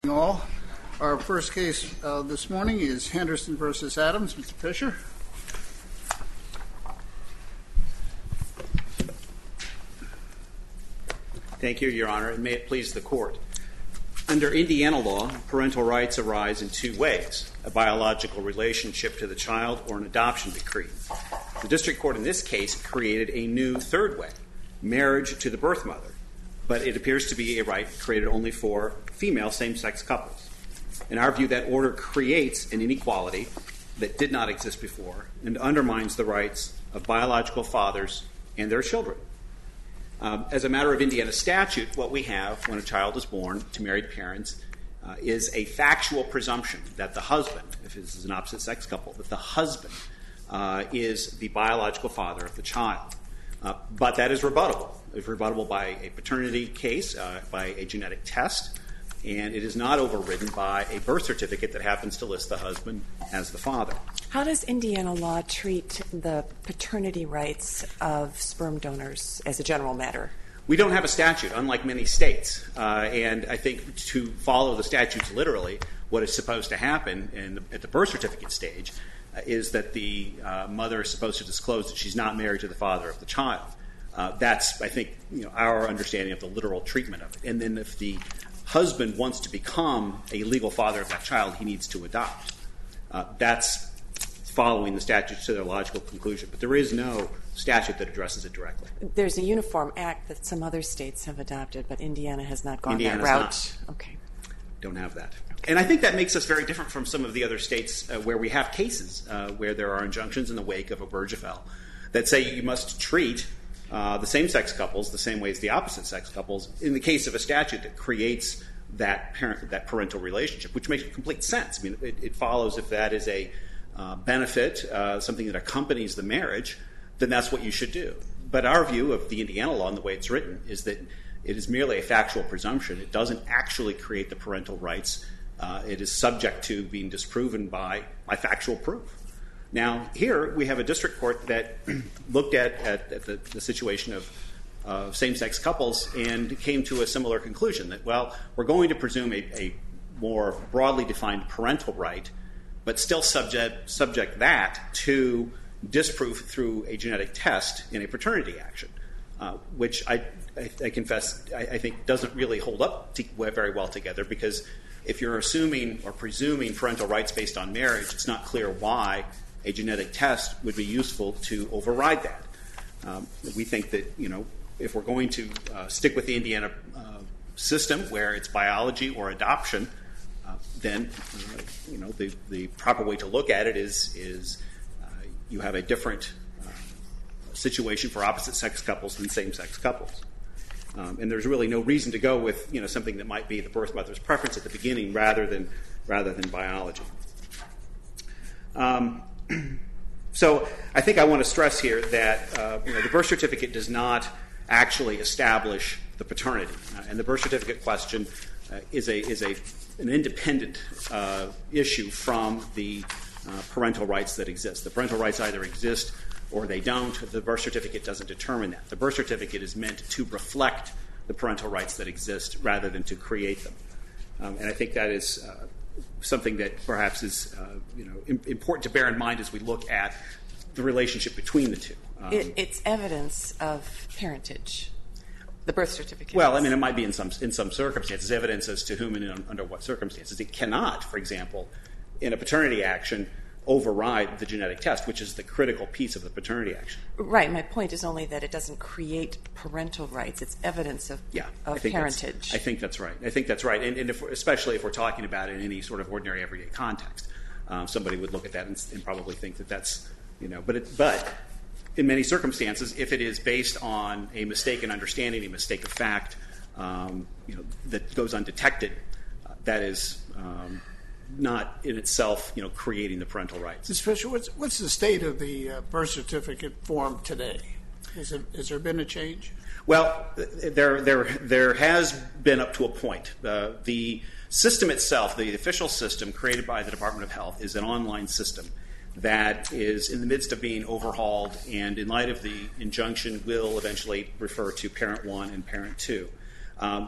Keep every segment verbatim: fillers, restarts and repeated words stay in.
morning, all. Our first case uh, this morning is Henderson v. Adams. Mister Fisher. Thank you, Your Honor, and may it please the Court. Under Indiana law, parental rights arise in two ways: a biological relationship to the child or an adoption decree. The district court in this case created a new third way: marriage to the birth mother, but it appears to be a right created only for female same-sex couples. In our view, that order creates an inequality that did not exist before and undermines the rights of biological fathers and their children. Um, as a matter of Indiana statute, what we have when a child is born to married parents uh, is a factual presumption that the husband, if this is an opposite-sex couple, that the husband uh, is the biological father of the child. Uh, but that is rebuttable. It's rebuttable by a paternity case, uh, by a genetic test, and it is not overridden by a birth certificate that happens to list the husband as the father. How does Indiana law treat the paternity rights of sperm donors as a general matter? We don't have a statute, unlike many states. Uh, and I think to follow the statutes literally, what is supposed to happen in the, at the birth certificate stage uh, is that the uh, mother is supposed to disclose that she's not married to the father of the child. Uh, that's, I think, you know, our understanding of the literal treatment of it. And then if the husband wants to become a legal father of that child, he needs to adopt. Uh, that's following the statutes to their logical conclusion. But there is no statute that addresses it directly. There's a uniform act that some other states have adopted, but Indiana has not gone Indiana's that route. Not. Okay. Don't have that. Okay. And I think that makes us very different from some of the other states uh, where we have cases uh, where there are injunctions in the wake of Obergefell that say you must treat Uh, the same-sex couples the same way as the opposite-sex couples in the case of a statute that creates that parent, that parental relationship, which makes complete sense. I mean, it, it follows if that is a uh, benefit, uh, something that accompanies the marriage, then that's what you should do. But our view of the Indiana law and the way it's written is that it is merely a factual presumption. It doesn't actually create the parental rights. Uh, it is subject to being disproven by, by factual proof. Now, here we have a district court that looked at, at, at the, the situation of uh, same-sex couples and came to a similar conclusion that, well, we're going to presume a, a more broadly defined parental right, but still subject, subject that to disproof through a genetic test in a paternity action, uh, which I, I, I confess I, I think doesn't really hold up to, very well together, because if you're assuming or presuming parental rights based on marriage, it's not clear why a genetic test would be useful to override that. Um, we think that, you know, if we're going to uh, stick with the Indiana uh, system where it's biology or adoption, uh, then, uh, you know, the, the proper way to look at it is, is uh, you have a different uh, situation for opposite-sex couples than same-sex couples. Um, and there's really no reason to go with, you know, something that might be the birth mother's preference at the beginning rather than, rather than biology. Um, So I think I want to stress here that uh, you know, the birth certificate does not actually establish the paternity, uh, and the birth certificate question uh, is a is a an independent uh, issue from the uh, parental rights that exist. The parental rights either exist or they don't. The birth certificate doesn't determine that. The birth certificate is meant to reflect the parental rights that exist rather than to create them, um, and I think that is Uh, something that perhaps is uh, you know, im- important to bear in mind as we look at the relationship between the two. Um, it, it's evidence of parentage, the birth certificate. Well, I mean, it might be in some in some circumstances, evidence as to whom and in, under what circumstances. It cannot, for example, in a paternity action, override the genetic test, which is the critical piece of the paternity action. Right. My point is only that it doesn't create parental rights. It's evidence of, yeah, of I think parentage. I think that's right. I think that's right. And, and if, especially if we're talking about it in any sort of ordinary everyday context, um, somebody would look at that and, and probably think that that's, you know, but it, but in many circumstances, if it is based on a mistaken understanding, a mistake of fact, um, you know, that goes undetected, uh, that is um, not in itself, you know, creating the parental rights. Mister Fisher, what's, what's the state of the uh, birth certificate form today? Has, it, has there been a change? Well, there, there, there has been up to a point. Uh, the system itself, the official system created by the Department of Health, is an online system that is in the midst of being overhauled, and in light of the injunction, will eventually refer to Parent One and Parent Two. Um,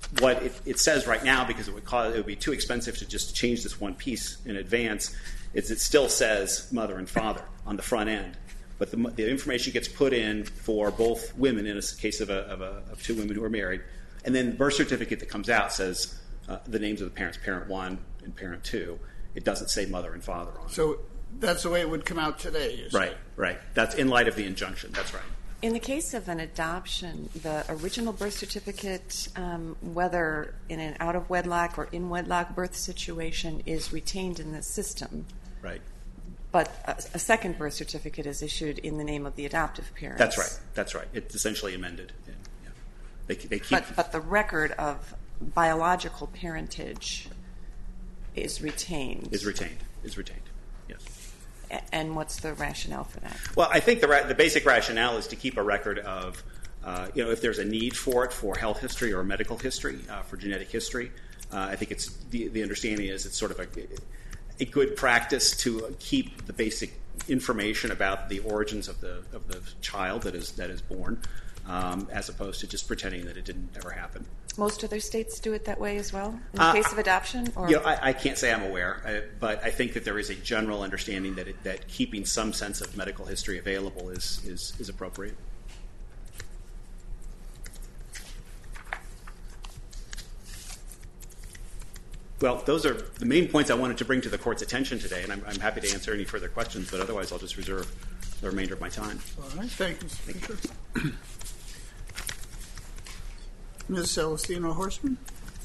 what it, it says right now, because it would cause, it would be too expensive to just change this one piece in advance, is it still says mother and father on the front end. But the, the information gets put in for both women in a case of, a, of, a, of two women who are married. And then the birth certificate that comes out says uh, the names of the parents, parent one and parent two. It doesn't say mother and father on it. So that's the way it would come out today, you say? Right, right. That's in light of the injunction. That's right. In the case of an adoption, the original birth certificate, um, whether in an out-of-wedlock or in-wedlock birth situation, is retained in the system. Right. But a, a second birth certificate is issued in the name of the adoptive parents. That's right. That's right. It's essentially amended. Yeah. Yeah. They, they keep. But, but the record of biological parentage is retained. Is retained. Is retained. Yes. A- and what's the rationale for that? Well, I think the ra- the basic rationale is to keep a record of, uh, you know, if there's a need for it for health history or medical history, uh, for genetic history. Uh, I think it's the the understanding is it's sort of a a good practice to keep the basic information about the origins of the of the child that is that is born, um, as opposed to just pretending that it didn't ever happen. Most other states do it that way as well, in the Uh, case of adoption? Or? You know, I, I can't say I'm aware, uh, but I think that there is a general understanding that it, that keeping some sense of medical history available is is, is appropriate. Well, those are the main points I wanted to bring to the Court's attention today, and I'm, I'm happy to answer any further questions, but otherwise I'll just reserve the remainder of my time. All right. Thank you, Mister Fisher. Miz Celestino Horstman.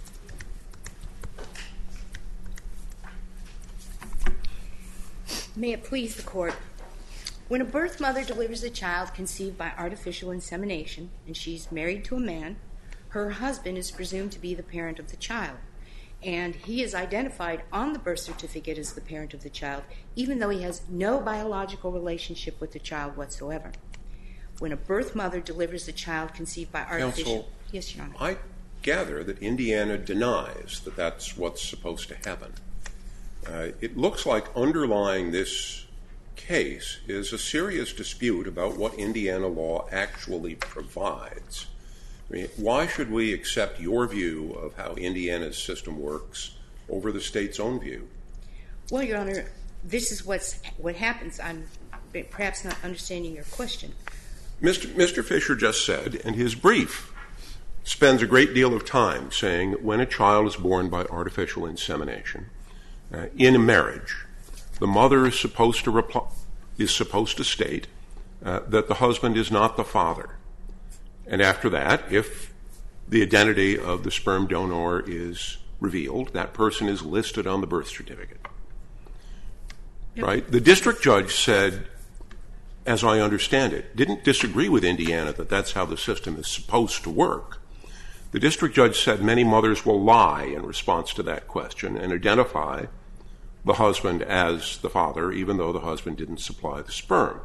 May it please the Court. When a birth mother delivers a child conceived by artificial insemination and she's married to a man, her husband is presumed to be the parent of the child. And he is identified on the birth certificate as the parent of the child, even though he has no biological relationship with the child whatsoever. When a birth mother delivers a child conceived by artificial... Counsel, yes, Your Honor. I gather that Indiana denies that that's what's supposed to happen. Uh, it looks like underlying this case is a serious dispute about what Indiana law actually provides. I mean, why should we accept your view of how Indiana's system works over the state's own view? Well, Your Honor, this is what's, what happens. I'm perhaps not understanding your question. Mister Mister Fisher just said, and his brief spends a great deal of time saying when a child is born by artificial insemination uh, in a marriage, the mother is supposed to reply, is supposed to state uh, that the husband is not the father. And after that, if the identity of the sperm donor is revealed, that person is listed on the birth certificate. Yep. Right? The district judge said, as I understand it, didn't disagree with Indiana that that's how the system is supposed to work. The district judge said many mothers will lie in response to that question and identify the husband as the father, even though the husband didn't supply the sperm.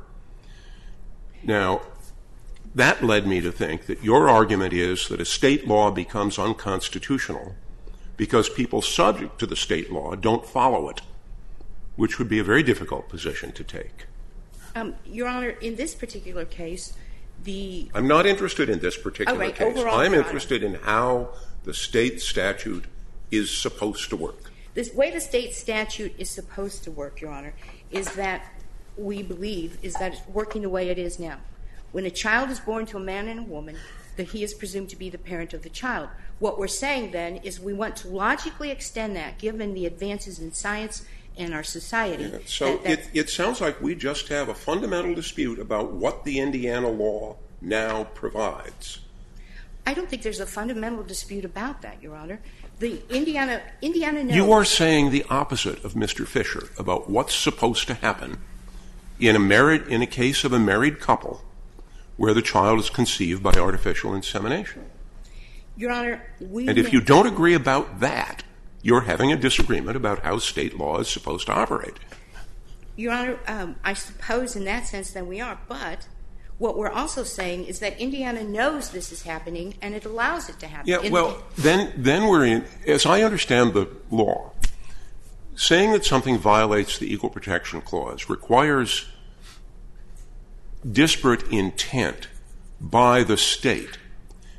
Now, that led me to think that your argument is that a state law becomes unconstitutional because people subject to the state law don't follow it, which would be a very difficult position to take. Um, Your Honor, in this particular case, the... I'm not interested in this particular oh, right. case. Overall, I'm Your interested Honor. in how the state statute is supposed to work. The way the state statute is supposed to work, Your Honor, is that we believe is that it's working the way it is now. When a child is born to a man and a woman, that he is presumed to be the parent of the child. What we're saying then is we want to logically extend that, given the advances in science and our society. Yeah, so that, it, it sounds like we just have a fundamental dispute about what the Indiana law now provides. I don't think there's a fundamental dispute about that, Your Honor. The Indiana, Indiana knows... You are saying the opposite of Mister Fisher about what's supposed to happen in a married, in a case of a married couple where the child is conceived by artificial insemination. Your Honor, we... And if you don't agree about that, you're having a disagreement about how state law is supposed to operate. Your Honor, um, I suppose in that sense then we are, but what we're also saying is that Indiana knows this is happening and it allows it to happen. Yeah, in well, the... then, then we're in, as I understand the law, saying that something violates the Equal Protection Clause requires disparate intent by the state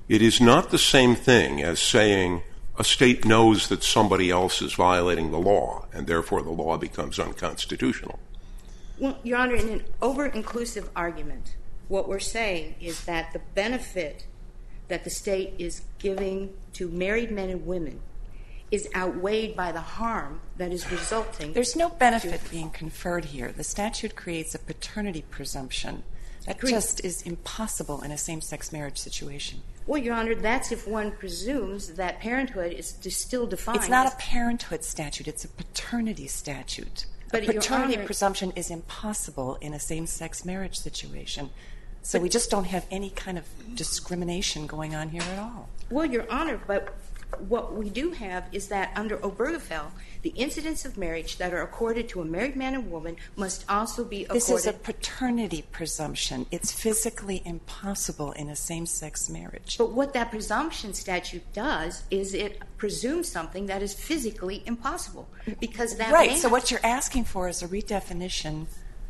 It is not the same thing as saying a state knows that somebody else is violating the law, and therefore the law becomes unconstitutional. Well, Your Honor, in an over-inclusive argument, what we're saying is that the benefit that the state is giving to married men and women is outweighed by the harm that is resulting. There's no benefit being conferred here. The statute creates a paternity presumption that Agreed. just is impossible in a same-sex marriage situation. Well, Your Honor, that's if one presumes that parenthood is still defined. It's not as- a parenthood statute. It's a paternity statute. But, a Your paternity Honor- presumption is impossible in a same-sex marriage situation. So we just don't have any kind of discrimination going on here at all. Well, Your Honor, but what we do have is that under Obergefell, the incidents of marriage that are accorded to a married man and woman must also be accorded. This is a paternity presumption. It's physically impossible in a same-sex marriage. But what that presumption statute does is it presumes something that is physically impossible. Because that Right, man- so what you're asking for is a redefinition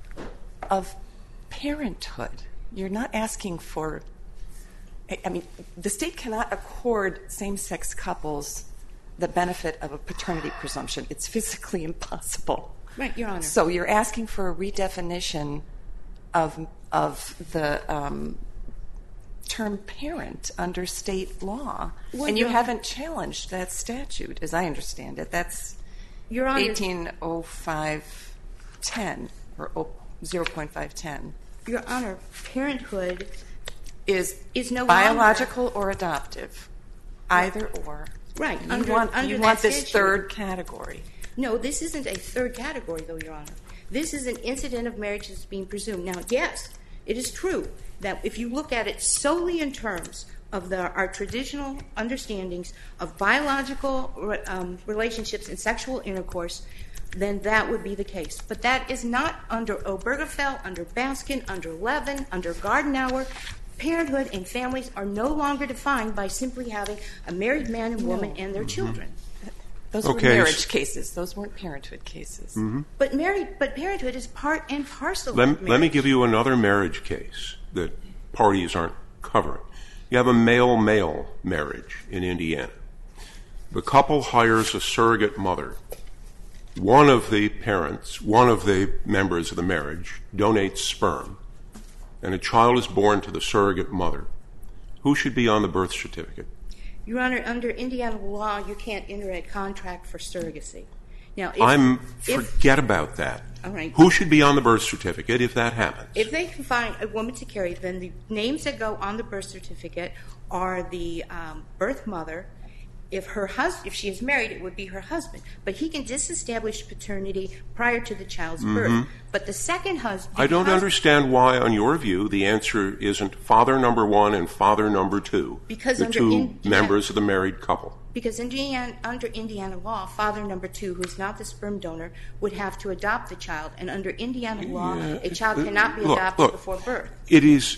of parenthood. You're not asking for, I mean, the state cannot accord same-sex couples the benefit of a paternity presumption. It's physically impossible. Right, Your Honor. So you're asking for a redefinition of of the um, term parent under state law, Well, and you Your- haven't challenged that statute, as I understand it. That's Your Honor, eighteen oh five ten or zero point five ten. Your Honor, parenthood Is is no biological or adoptive, either or. Right, You under- want under you that want this statute. third category. No, this isn't a third category, though, Your Honor. This is an incident of marriage that's being presumed. Now, yes, it is true that if you look at it solely in terms of the, our traditional understandings of biological um, relationships and sexual intercourse, then that would be the case. But that is not under Obergefell, under Baskin, under Levin, under Gardenauer. Parenthood and families are no longer defined by simply having a married man and woman and their children. Those Okay. were marriage cases. Those weren't parenthood cases. But married, but parenthood is part and parcel of Let, marriage. let me give you another marriage case that parties aren't covering. You have a male-male marriage in Indiana. The couple hires a surrogate mother. One of the parents, one of the members of the marriage, donates sperm, and a child is born to the surrogate mother. Who should be on the birth certificate? Your Honor, under Indiana law, you can't enter a contract for surrogacy. Now, if, I'm if, forget about that. All right. Who should be on the birth certificate if that happens? if they can find a woman to carry, then the names that go on the birth certificate are the um, birth mother. If her hus- if she is married, it would be her husband. But he can disestablish paternity prior to the child's birth. But the second husband... I don't understand why, on your view, the answer isn't father number one and father number two, Because the under two Indiana- members of the married couple. Because Indiana, under Indiana law, father number two, who is not the sperm donor, would have to adopt the child. And under Indiana law, a child cannot be Look, adopted look, before birth. It is...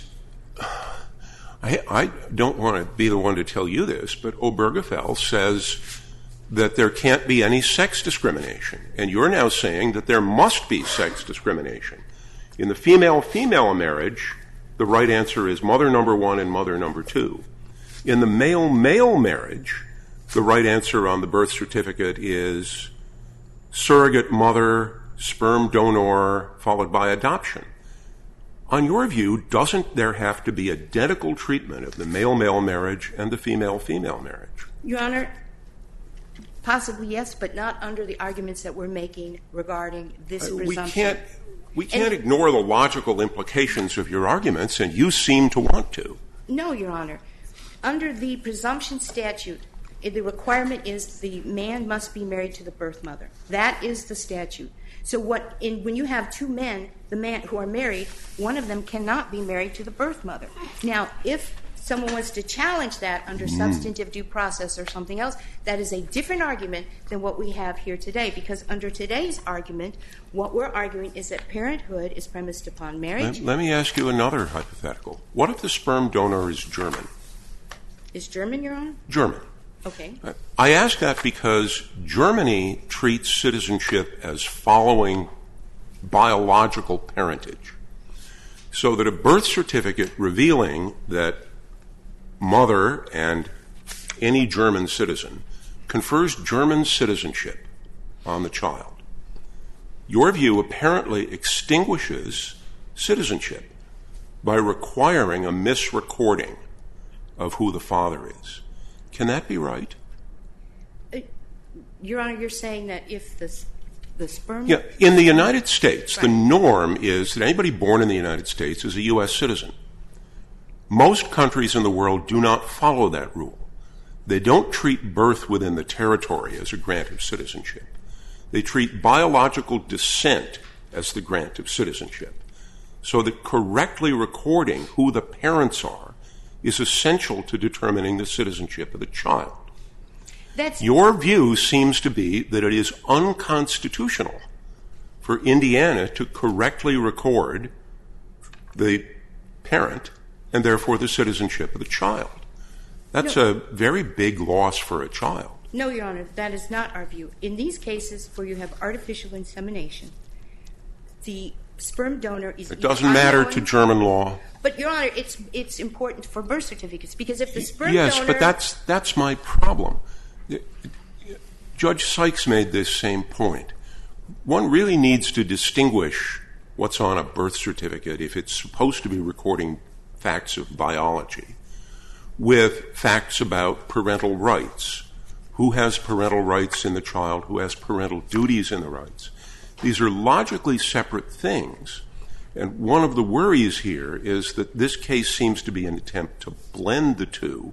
I, I don't want to be the one to tell you this, but Obergefell says that there can't be any sex discrimination. And you're now saying that there must be sex discrimination. In the female-female marriage, the right answer is mother number one and mother number two. In the male-male marriage, the right answer on the birth certificate is surrogate mother, sperm donor, followed by adoption. On your view, doesn't there have to be identical treatment of the male-male marriage and the female-female marriage? Your Honor, possibly yes, but not under the arguments that we're making regarding this We presumption. can't, we can't And- ignore the logical implications of your arguments, and you seem to want to. No, Your Honor. Under the presumption statute, eh, the requirement is the man must be married to the birth mother. That is the statute. So what in, when you have two men, the man who are married, one of them cannot be married to the birth mother. Now, if someone wants to challenge that under substantive due process or something else, that is a different argument than what we have here today. Because under today's argument, what we're arguing is that parenthood is premised upon marriage. Let, let me ask you another hypothetical. What if the sperm donor is German? Is German, Your Honor? German. Okay. I ask that because Germany treats citizenship as following biological parentage, so that a birth certificate revealing that mother and any German citizen confers German citizenship on the child. Your view apparently extinguishes citizenship by requiring a misrecording of who the father is. Can that be right? Uh, Your Honor, you're saying that if the, the sperm... Yeah, in the United States, right. the norm is that anybody born in the United States is a U S citizen. Most countries in the world do not follow that rule. They don't treat birth within the territory as a grant of citizenship. They treat biological descent as the grant of citizenship. So that correctly recording who the parents are is essential to determining the citizenship of the child. That's, Your view seems to be that it is unconstitutional for Indiana to correctly record the parent and therefore the citizenship of the child. That's No. a very big loss for a child. No, Your Honor, that is not our view. In these cases where you have artificial insemination, the sperm donor is... It doesn't matter to German law. But, Your Honor, it's it's important for birth certificates, because if the sperm yes, donor... but that's that's my problem. Judge Sykes made this same point. One really needs to distinguish what's on a birth certificate, if it's supposed to be recording facts of biology, with facts about parental rights. Who has parental rights in the child? Who has parental duties in the rights? These are logically separate things. And one of the worries here is that this case seems to be an attempt to blend the two,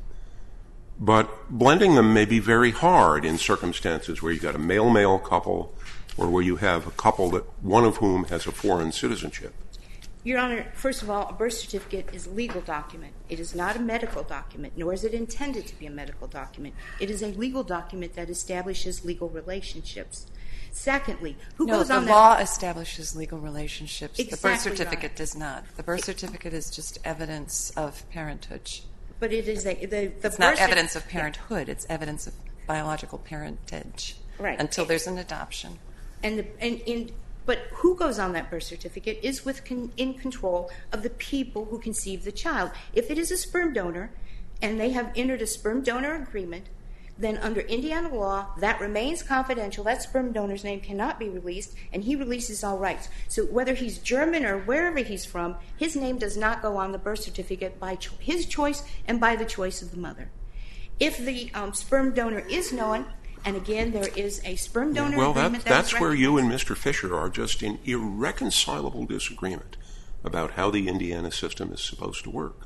but blending them may be very hard in circumstances where you've got a male-male couple or where you have a couple that one of whom has a foreign citizenship. Your Honor, first of all, a birth certificate is a legal document. It is not a medical document, nor is it intended to be a medical document. It is a legal document that establishes legal relationships. Secondly, who no, goes the on law that... establishes legal relationships. Exactly, the birth Your certificate Honor. does not. The birth certificate is just evidence of parentage. But it is a... The, the It's not birth evidence cer- of parenthood. It's evidence of biological parentage. Right. Until there's an adoption. And, the, and in, but who goes on that birth certificate is with con, in control of the people who conceive the child. If it is a sperm donor and they have entered a sperm donor agreement, then under Indiana law, that remains confidential. That sperm donor's name cannot be released, and he releases all rights. So whether he's German or wherever he's from, his name does not go on the birth certificate by cho- his choice and by the choice of the mother. If the um, sperm donor is known, and again, there is a sperm donor well, agreement that, that that's is where you and Mister Fisher are just in irreconcilable disagreement about how the Indiana system is supposed to work.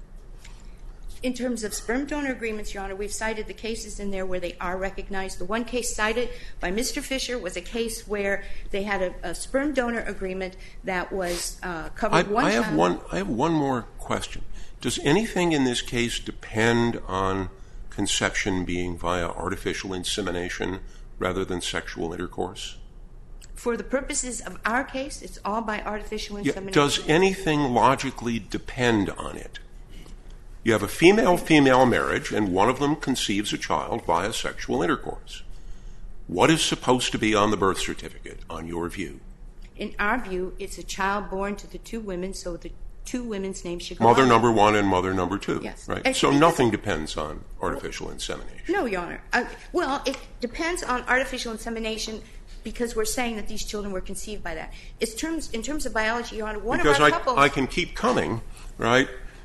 In terms of sperm donor agreements, Your Honor, we've cited the cases in there where they are recognized. The one case cited by Mister Fisher was a case where they had a, a sperm donor agreement that was uh, covered I, one I have child. one. I have one more question. Does anything in this case depend on conception being via artificial insemination rather than sexual intercourse? For the purposes of our case, it's all by artificial Yeah, insemination. does anything logically depend on it? You have a female-female marriage, and one of them conceives a child via sexual intercourse. What is supposed to be on the birth certificate, on your view? In our view, it's a child born to the two women, so the two women's names should go Mother on. number one and mother number two, Yes. right? And So because- nothing depends on artificial insemination. No, Your Honor. Uh, well, it depends on artificial insemination because we're saying that these children were conceived by that. It's terms, in terms of biology, Your Honor, one Because of our I, couples... I can keep coming, right?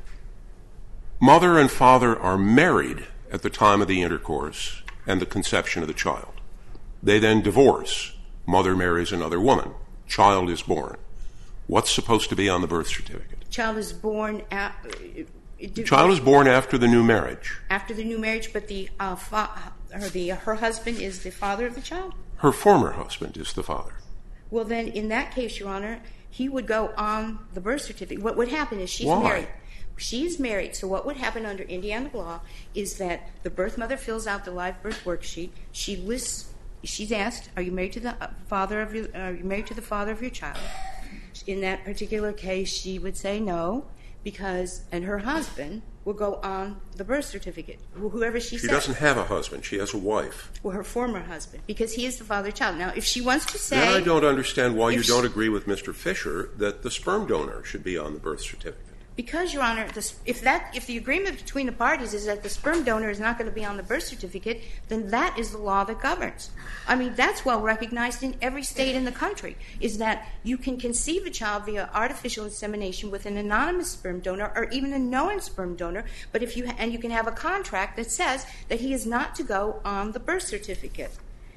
Mother and father are married at the time of the intercourse and the conception of the child. They then divorce. Mother marries another woman. Child is born. What's supposed to be on the birth certificate? Child is born at, The child is born after the new marriage. after the new marriage, but the, uh, fa- her, the her husband is the father of the child? Her former husband is the father. Well, then, in that case, Your Honor, he would go on the birth certificate. What would happen is she's Why? married. She's married, so what would happen under Indiana law is that the birth mother fills out the live birth worksheet. She lists. She's asked, "Are you married to the uh, father of your? Are you married to the father of your child?" In that particular case, she would say no, because and her husband will go on the birth certificate. Wh- Whoever she, She says. doesn't have a husband. She has a wife. Well, her former husband, because he is the father of the child. Now, if she wants to say, Then I don't understand why if you she- don't agree with Mister Fisher that the sperm donor should be on the birth certificate. Because, Your Honor, the, if that if the agreement between the parties is that the sperm donor is not going to be on the birth certificate, then that is the law that governs. I mean, that's well recognized in every state in the country, is that you can conceive a child via artificial insemination with an anonymous sperm donor or even a known sperm donor, but if you and you can have a contract that says that he is not to go on the birth certificate.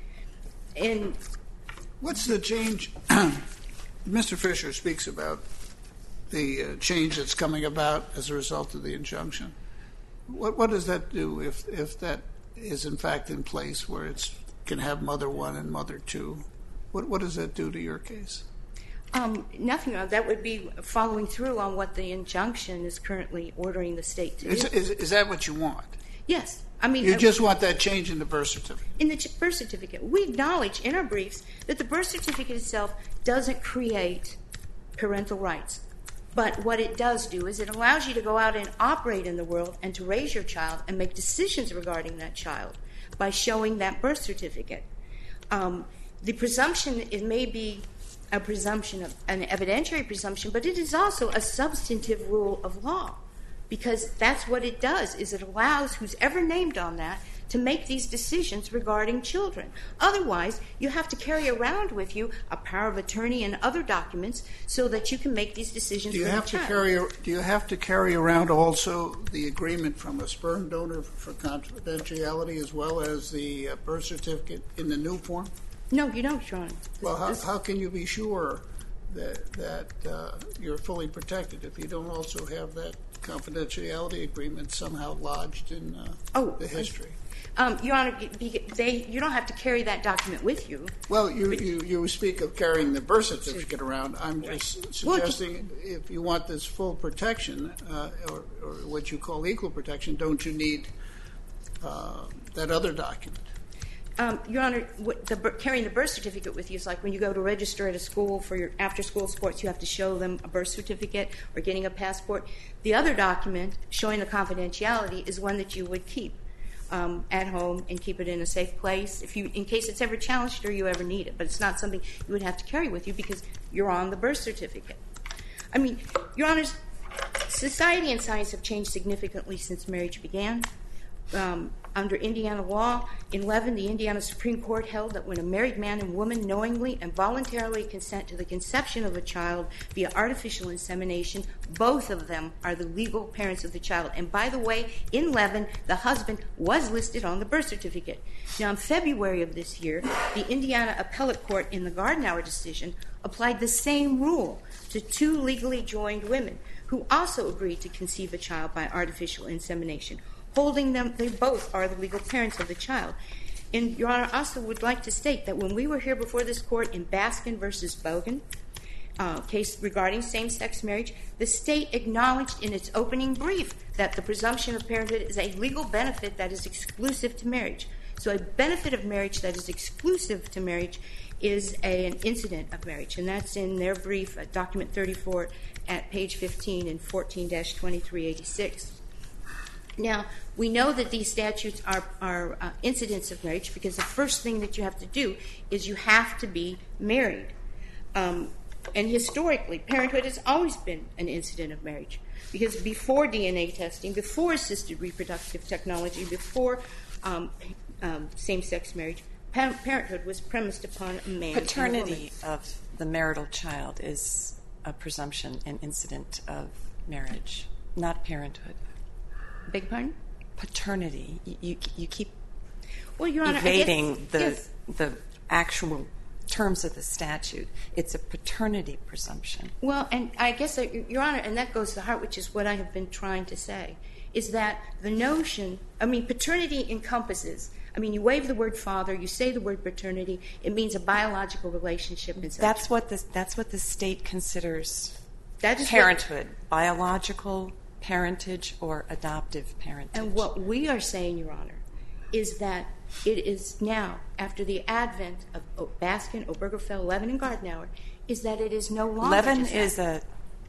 And what's the change? Mister Fisher speaks about the uh, change that's coming about as a result of the injunction. What what does that do if if that is in fact in place, where it's can have mother one and mother two? What what does that do to your case? Um, nothing. That would be following through on what the injunction is currently ordering the state to Is, do. is, is that what you want? Yes. I mean, You uh, just want that change in the birth certificate? in the ch- birth certificate. We acknowledge in our briefs that the birth certificate itself doesn't create parental rights. But what it does do is it allows you to go out and operate in the world and to raise your child and make decisions regarding that child by showing that birth certificate. Um, the presumption, it may be a presumption, of an evidentiary presumption, but it is also a substantive rule of law, because that's what it does, is it allows who's ever named on that to make these decisions regarding children. Otherwise, you have to carry around with you a power of attorney and other documents so that you can make these decisions Do you for have the to child. carry? Do you have to carry around also the agreement from a sperm donor for confidentiality, as well as the uh, birth certificate in the new form? No, you don't, Your Honor. Well, how, This- how can you be sure that that uh, you're fully protected if you don't also have that confidentiality agreement somehow lodged in uh, Oh, the history? Um, Your Honor, be- they, you don't have to carry that document with you. Well, you, you, you speak of carrying the birth certificate around. I'm just Well, suggesting if you want this full protection, uh, or, or what you call equal protection, don't you need uh, that other document? Um, Your Honor, what the, bir- carrying the birth certificate with you is like when you go to register at a school for your after-school sports, you have to show them a birth certificate or getting a passport. The other document showing the confidentiality is one that you would keep um, at home and keep it in a safe place if you, in case it's ever challenged or you ever need it. But it's not something you would have to carry with you because you're on the birth certificate. I mean, Your Honors, society and science have changed significantly since marriage began. Um, under Indiana law, in Levin, the Indiana Supreme Court held that when a married man and woman knowingly and voluntarily consent to the conception of a child via artificial insemination, both of them are the legal parents of the child. And by the way, in Levin, the husband was listed on the birth certificate. Now, in February of this year, the Indiana Appellate Court in the Gardenauer decision applied the same rule to two legally joined women who also agreed to conceive a child by artificial insemination, holding them, they both are the legal parents of the child. And Your Honor, I also would like to state that when we were here before this court in Baskin versus Bogan, uh, case regarding same-sex marriage, the state acknowledged in its opening brief that the presumption of parenthood is a legal benefit that is exclusive to marriage. So a benefit of marriage that is exclusive to marriage is a, an incident of marriage, and that's in their brief, uh, document thirty-four at page fifteen and fourteen dash twenty-three eighty-six. Now, we know that these statutes are, are uh, incidents of marriage because the first thing that you have to do is you have to be married. Um, and historically, parenthood has always been an incident of marriage because before D N A testing, before assisted reproductive technology, before um, um, same-sex marriage, pa- parenthood was premised upon a man and a Paternity woman. of the marital child is a presumption and incident of marriage, not parenthood. Beg pardon? Paternity. You, you, you keep Well, Your Honor, evading I guess, the yes. the actual terms of the statute. It's a paternity presumption. Well, and I guess, that, Your Honor, and that goes to the heart, which is what I have been trying to say, is that the notion, I mean, paternity encompasses, I mean, you wave the word father, you say the word paternity, it means a biological relationship. And such. That's what the that's what the state considers That is parenthood, biological parentage or adoptive parentage. And what we are saying, Your Honor, is that it is now, after the advent of o- Baskin, Obergefell, Levin, and Gardenauer, is that it is no longer Levin just is that.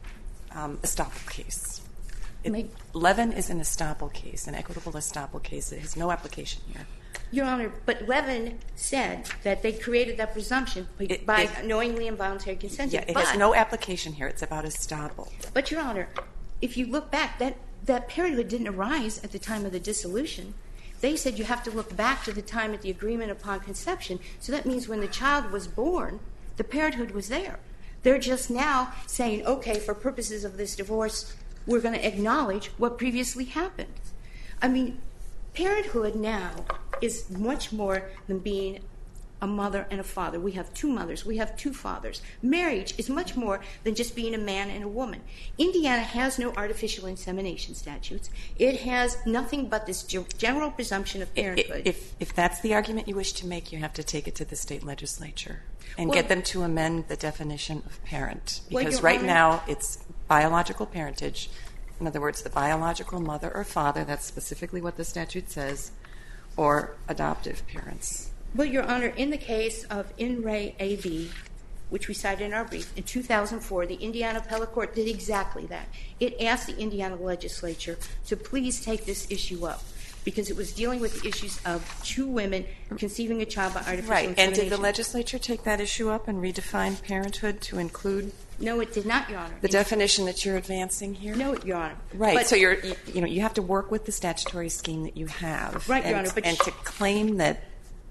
a um, estoppel case. It, May- Levin is an estoppel case, an equitable estoppel case. It has no application here. Your Honor, but Levin said that they created that presumption by, It- by it- knowingly and voluntary consent. Yeah, it but, has no application here. It's about estoppel. But, Your Honor, if you look back, that, that parenthood didn't arise at the time of the dissolution. They said you have to look back to the time of the agreement upon conception. So that means when the child was born, the parenthood was there. They're just now saying, okay, for purposes of this divorce, we're going to acknowledge what previously happened. I mean, parenthood now is much more than being a mother and a father. We have two mothers. We have two fathers. Marriage is much more than just being a man and a woman. Indiana has no artificial insemination statutes. It has nothing but this general presumption of parenthood. If, if that's the argument you wish to make, you have to take it to the state legislature and well, get them to amend the definition of parent. Because well, right Honor, now it's biological parentage. In other words, the biological mother or father, that's specifically what the statute says, or adoptive parents. Well, Your Honor, in the case of In Re A B, which we cited in our brief, in two thousand four, the Indiana Appellate Court did exactly that. It asked the Indiana legislature to please take this issue up because it was dealing with the issues of two women conceiving a child by artificial Right. insemination. And did the legislature take that issue up and redefine parenthood to include No, it did not, Your Honor. the In- definition that you're advancing here? No, Your Honor. Right. But- so you're, you, you know, you have to work with the statutory scheme that you have. Right, Your and, Honor, but and sh- to claim that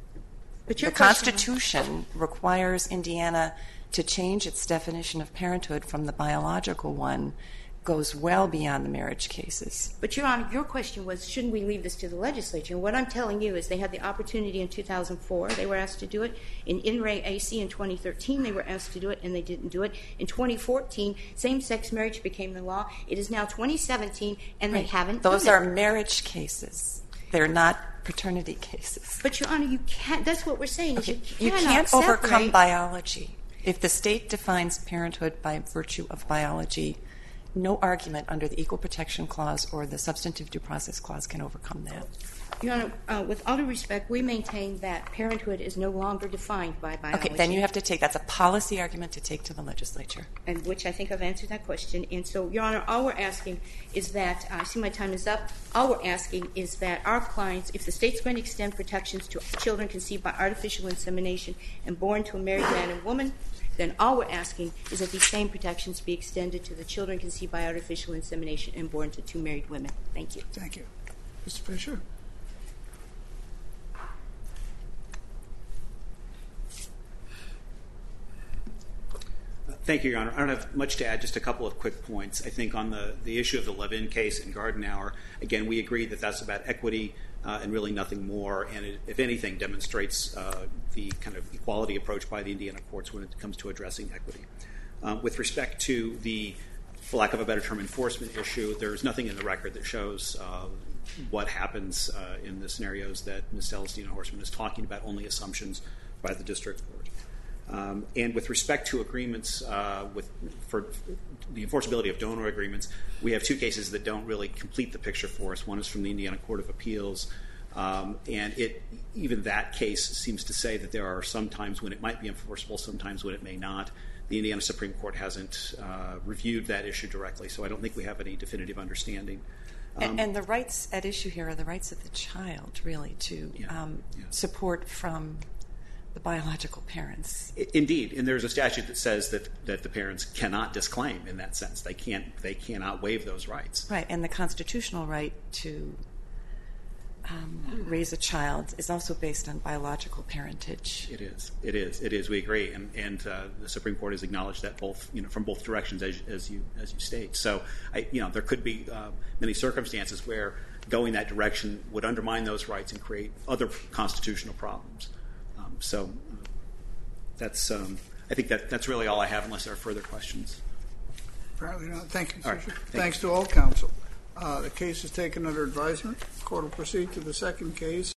but your the question- Constitution requires Indiana to change its definition of parenthood from the biological one goes well beyond the marriage cases. But, Your Honor, your question was, shouldn't we leave this to the legislature? And what I'm telling you is they had the opportunity in two thousand four. They were asked to do it. In In Re A C in twenty thirteen, they were asked to do it, and they didn't do it. In twenty fourteen, same-sex marriage became the law. It is now twenty seventeen, and they Right. haven't Those done are it. marriage cases. They're not paternity cases. But, Your Honor, you can't. That's what we're saying. Is Okay. you You cannot can't overcome separate- biology. If the state defines parenthood by virtue of biology, no argument under the Equal Protection Clause or the Substantive Due Process Clause can overcome that. Your Honor, uh, with all due respect, we maintain that parenthood is no longer defined by biology. Okay, then you have to take, that's a policy argument to take to the legislature. And which I think I've answered that question. And so, Your Honor, all we're asking is that, uh, I see my time is up, all we're asking is that our clients, if the state's going to extend protections to children conceived by artificial insemination and born to a married man and woman, then all we're asking is that these same protections be extended to the children conceived by artificial insemination and born to two married women. Thank you. Thank you. Mister Fisher? Thank you, Your Honor. I don't have much to add, just a couple of quick points. I think on the, the issue of the Levin case in Gardenauer, again, we agree that that's about equity uh, and really nothing more, and it, if anything, demonstrates uh, the kind of equality approach by the Indiana courts when it comes to addressing equity. Uh, with respect to the, for lack of a better term, enforcement issue, there's nothing in the record that shows uh, what happens uh, in the scenarios that Miz Celestina Horstman is talking about, only assumptions by the district court. Um, and with respect to agreements uh, with, for the enforceability of donor agreements, we have two cases that don't really complete the picture for us. One is from the Indiana Court of Appeals, um, and it, even that case seems to say that there are some times when it might be enforceable, sometimes when it may not. The Indiana Supreme Court hasn't uh, reviewed that issue directly, so I don't think we have any definitive understanding. Um, and, and the rights at issue here are the rights of the child, really, to Yeah, um, yeah. support from the biological parents. Indeed, and there's a statute that says that, that the parents cannot disclaim in that sense. They can't. They cannot waive those rights. Right, and the constitutional right to um, raise a child is also based on biological parentage. It is. It is. It is. We agree, and and uh, the Supreme Court has acknowledged that both, you know, from both directions, as, as you as you state. So, I, you know, there could be uh, many circumstances where going that direction would undermine those rights and create other constitutional problems. Um, so, uh, that's. Um, I think that that's really all I have, unless there are further questions. Apparently not. Thank you, All right. Fisher. Thank Thanks to all counsel. Uh, the case is taken under advisement. The court will proceed to the second case.